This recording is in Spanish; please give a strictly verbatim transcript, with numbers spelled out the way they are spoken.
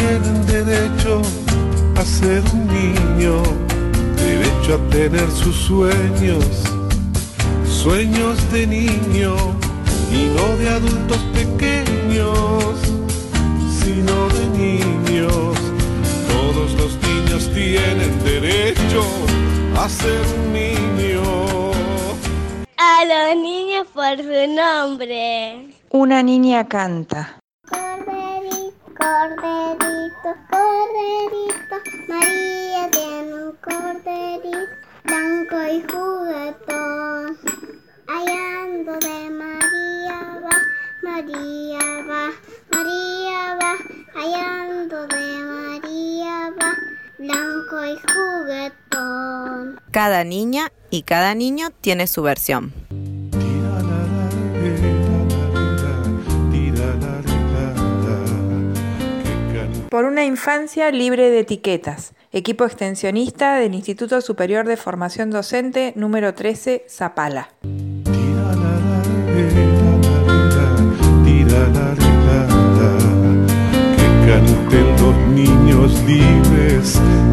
tienen derecho a ser un niño, derecho a tener sus sueños, sueños de niño y no de adultos pequeños, sino de niños. Todos los niños tienen derecho a ser un niño. A los niños por su nombre. Una niña canta. Corderito, corderito, corderito, María tiene un corderito blanco y juguetón. Allá ando de María va, María va, María va, allá ando de María va, blanco y juguetón. Cada niña y cada niño tiene su versión. Por una infancia libre de etiquetas. Equipo extensionista del Instituto Superior de Formación Docente número trece, Zapala. Que canten los niños libres